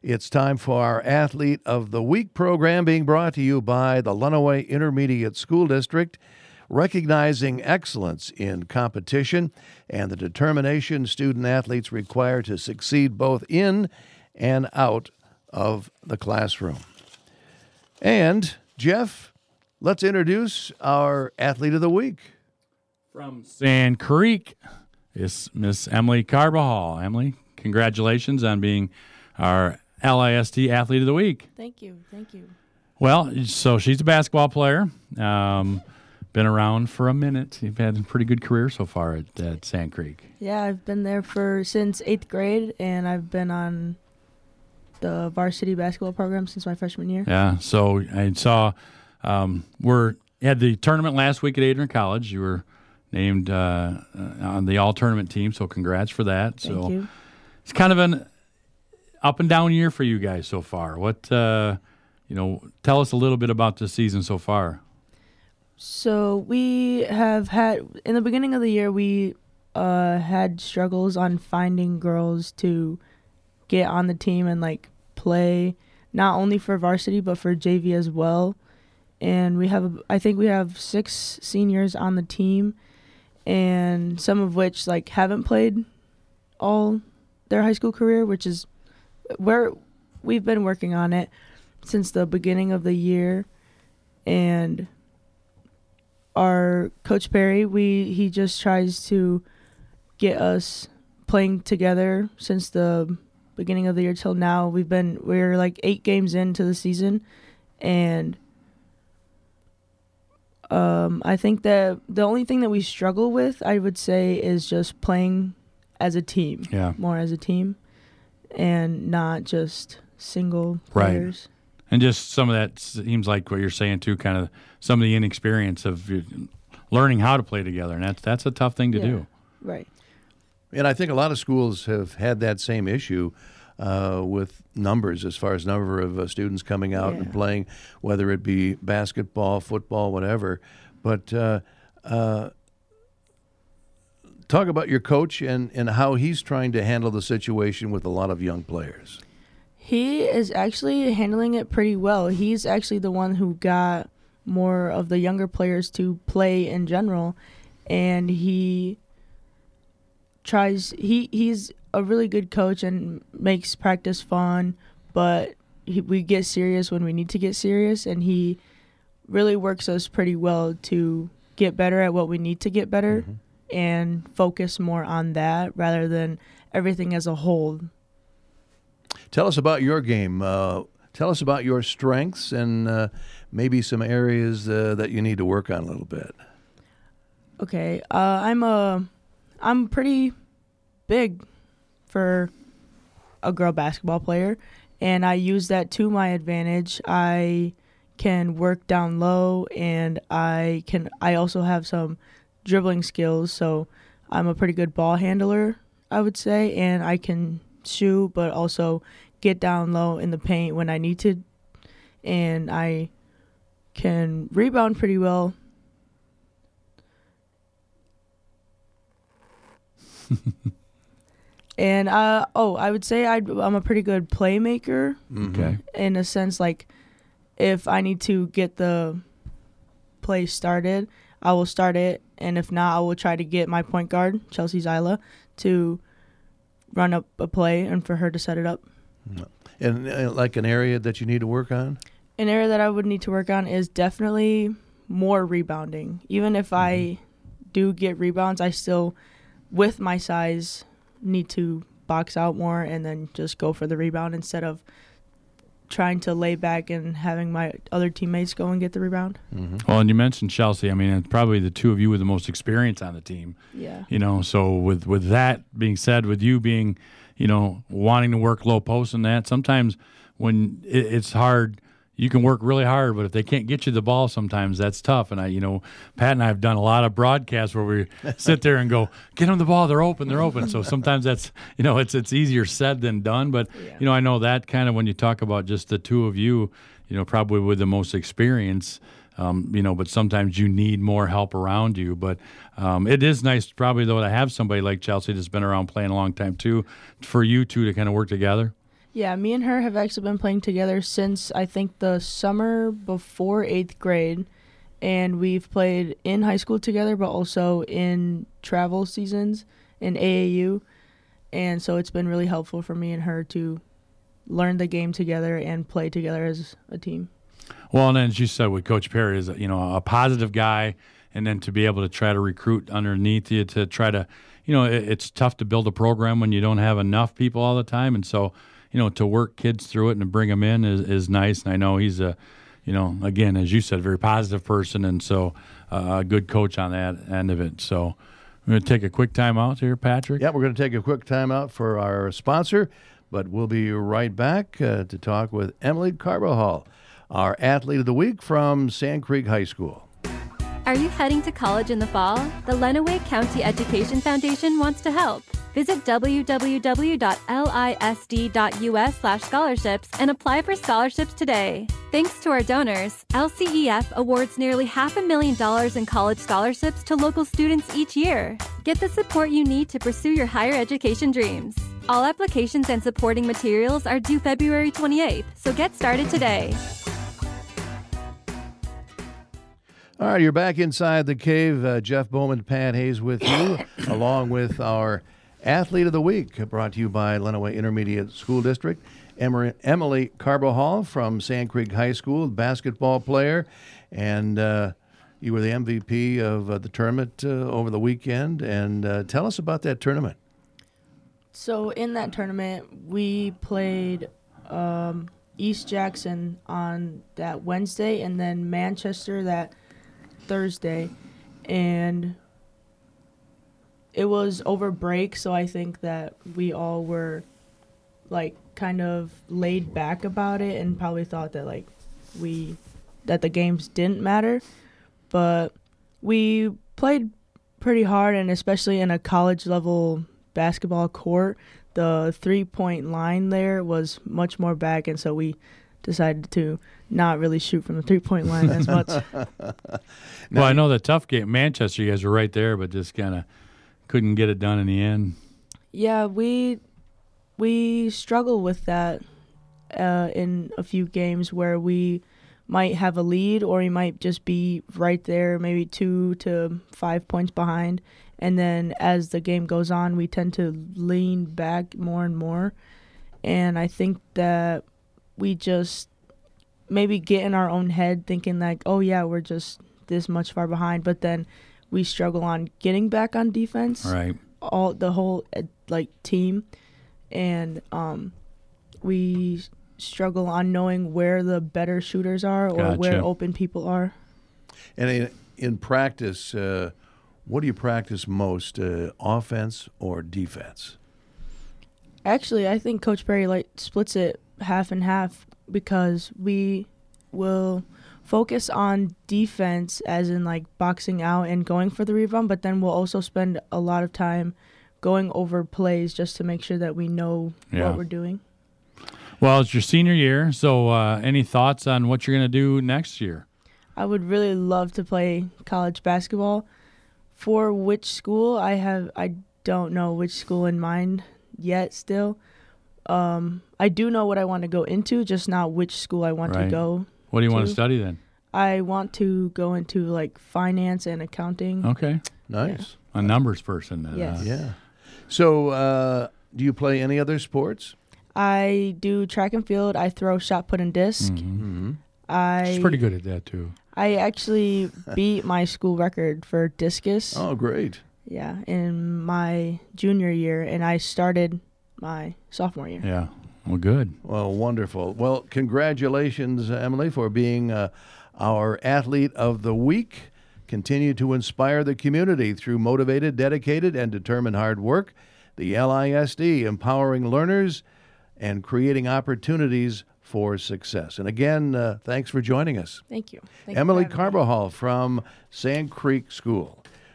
It's time for our Athlete of the Week program, being brought to you by the Lenawee Intermediate School District, recognizing excellence in competition and the determination student athletes require to succeed both in and out of the classroom. And, Jeff, let's introduce our Athlete of the Week. From Sand Creek, it's Miss Emily Carbajal. Emily, congratulations on being our LIST Athlete of the Week. Thank you. Well, so she's a basketball player. Been around for a minute. You've had a pretty good career so far at Sand Creek. Yeah, I've been there since 8th grade, and I've been on the varsity basketball program since my freshman year. Yeah, so I saw we had the tournament last week at Adrian College. You were named on the all-tournament team, so congrats for that. Thank you. It's kind of an up and down year for you guys so far. What, tell us a little bit about this season so far. So we have had, in the beginning of the year, we had struggles on finding girls to get on the team and, play not only for varsity but for JV as well. And I think we have 6 seniors on the team, and some of which, haven't played all their high school career, which is where we've been working on it since the beginning of the year. And our Coach Perry, he just tries to get us playing together since the beginning of the year till now. We're 8 games into the season, and I think that the only thing that we struggle with, I would say, is just playing as a team. Yeah. More as a team and not just single players. Right. And just some of that seems like what you're saying too, kind of some of the inexperience of learning how to play together, and that's a tough thing to do. Right. And I think a lot of schools have had that same issue with numbers, as far as number of students coming out and playing, whether it be basketball, football, whatever. But talk about your coach and how he's trying to handle the situation with a lot of young players. He is actually handling it pretty well. He's actually the one who got more of the younger players to play in general, and he's a really good coach and makes practice fun, but we get serious when we need to get serious, and he really works us pretty well to get better at what we need to get better and focus more on that rather than everything as a whole. Tell us about your game. Tell us about your strengths and maybe some areas that you need to work on a little bit. Okay, I'm pretty big for a girl basketball player, and I use that to my advantage. I can work down low, and I also have some dribbling skills, so I'm a pretty good ball handler, I would say, and I can shoot but also get down low in the paint when I need to, and I can rebound pretty well. And I would say I'm a pretty good playmaker. Okay. In a sense, if I need to get the play started, I will start it, and if not, I will try to get my point guard, Chelsea Zyla, to run up a play and for her to set it up. And an area that you need to work on? An area that I would need to work on is definitely more rebounding. Even if I do get rebounds, I still, with my size, need to box out more and then just go for the rebound instead of trying to lay back and having my other teammates go and get the rebound. Well, and you mentioned Chelsea. I mean, it's probably the two of you with the most experience on the team. Yeah. So with that being said, with you being, wanting to work low post and that, sometimes when it's hard, you can work really hard, but if they can't get you the ball, sometimes that's tough. And Pat and I have done a lot of broadcasts where we sit there and go, "Get them the ball, they're open." So sometimes that's, it's easier said than done. But I know that kind of when you talk about just the two of you, probably with the most experience, but sometimes you need more help around you. But it is nice, probably though, to have somebody like Chelsea that's been around playing a long time too, for you two to kind of work together. Yeah, me and her have actually been playing together since I think the summer before 8th grade. And we've played in high school together, but also in travel seasons in AAU. And so it's been really helpful for me and her to learn the game together and play together as a team. Well, and then as you said, with Coach Perry is a positive guy, and then to be able to try to recruit underneath you to try to, it's tough to build a program when you don't have enough people all the time, and so to work kids through it and to bring them in is nice. And I know he's a, again, as you said, very positive person, and so a good coach on that end of it. So we're going to take a quick time out here, Patrick. Yeah, we're going to take a quick time out for our sponsor, but we'll be right back to talk with Emily Carbajal, our Athlete of the Week from Sand Creek High School. Are you heading to college in the fall? The Lenawee County Education Foundation wants to help. Visit www.lisd.us/scholarships and apply for scholarships today. Thanks to our donors, LCEF awards nearly $500,000 in college scholarships to local students each year. Get the support you need to pursue your higher education dreams. All applications and supporting materials are due February 28th, so get started today. All right, you're back inside the cave. Jeff Bowman, Pat Hayes with you, along with our Athlete of the Week, brought to you by Lenawee Intermediate School District. Emily Carbajal from Sand Creek High School, basketball player, and you were the MVP of the tournament over the weekend. And tell us about that tournament. So in that tournament, we played East Jackson on that Wednesday and then Manchester that Thursday, and it was over break, so I think that we all were like kind of laid back about it and probably thought that that the games didn't matter, but we played pretty hard, and especially in a college level basketball court, the 3-point line there was much more back, and so we decided to not really shoot from the 3-point line as much. Well, I know the tough game, Manchester, you guys were right there, but just kind of couldn't get it done in the end. Yeah, we struggle with that in a few games where we might have a lead or we might just be right there, maybe 2 to 5 points behind. And then as the game goes on, we tend to lean back more and more. And I think that we just maybe get in our own head thinking like, oh, yeah, we're just this much far behind. But then we struggle on getting back on defense. Right. The whole team. And we struggle on knowing where the better shooters are or where open people are. And in practice, what do you practice most, offense or defense? Actually, I think Coach Perry splits it half and half because we will focus on defense as in boxing out and going for the rebound, but then we'll also spend a lot of time going over plays just to make sure that we know what we're doing. Well, it's your senior year, so any thoughts on what you're going to do next year? I would really love to play college basketball. For which school, I don't know which school in mind yet still. I do know what I want to go into, just not which school I want to go. What do you want to study then? I want to go into finance and accounting. Okay. Nice. Yeah. A numbers person then. Yes. Yeah. So do you play any other sports? I do track and field. I throw shot put and disc. Mm-hmm. She's pretty good at that too. I actually beat my school record for discus. Oh, great. Yeah, in my junior year, and I started my sophomore year. Yeah. Well, good. Well, wonderful. Well, congratulations, Emily, for being our Athlete of the Week. Continue to inspire the community through motivated, dedicated, and determined hard work. The LISD, empowering learners and creating opportunities for success. And again, thanks for joining us. Thank you. Emily Carbajal from Sand Creek School.